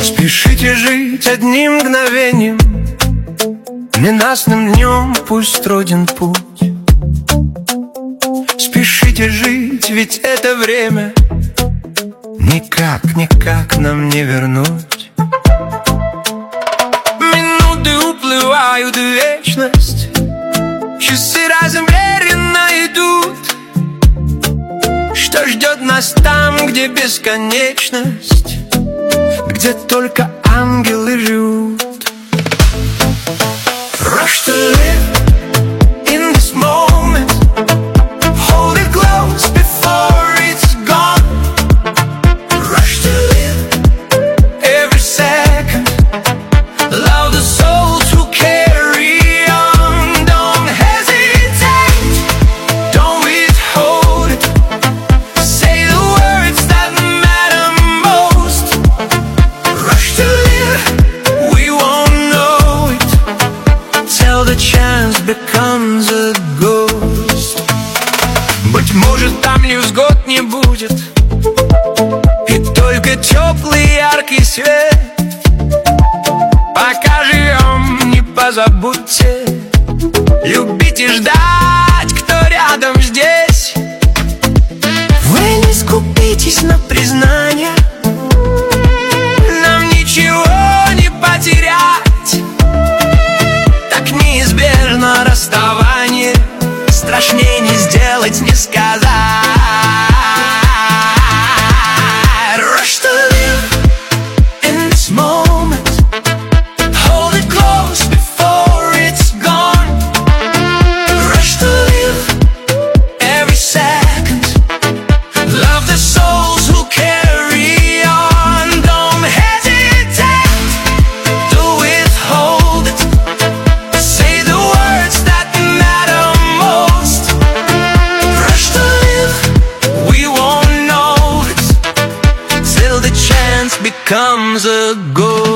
Спешите жить одним мгновением, ненастным днем пусть труден путь. Спешите жить, ведь это время никак, никак нам не вернуть. Минуты уплывают в вечность, часы размеренно идут. Что ждет нас там, где бесконечность, где только ангелы живут? Rush to live in this moment, hold it close before it's gone. Rush to live every second, love the souls who carry on. Don't hesitate, don't withhold it, say the words that matter most. Rush to live, we won't know it till the chance becomes a ghost. Быть может, там невзгод не будет, и только теплый яркий свет. Пока живем, не позабудьте любить и ждать, кто рядом здесь. Вы не скупитесь на признание, нам ничего не потерять. Так неизбежно расставание, страшнее не сделать, не сказать. Rush to live in this moment, hold it close before it's gone. Rush to live every second, love the souls who carry on. Don't hesitate, don't withhold it, say the words that matter most. Rush to live, we won't know it till the chance becomes a goal.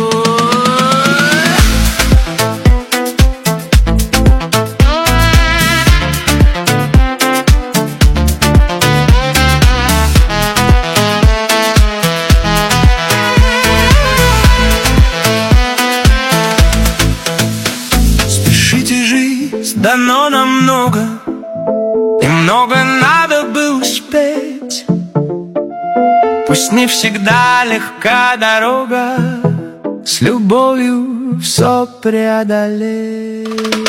Спешите жить, дано нам много, и много надо бы успеть. Пусть не всегда легка дорога, с любовью все преодолеть.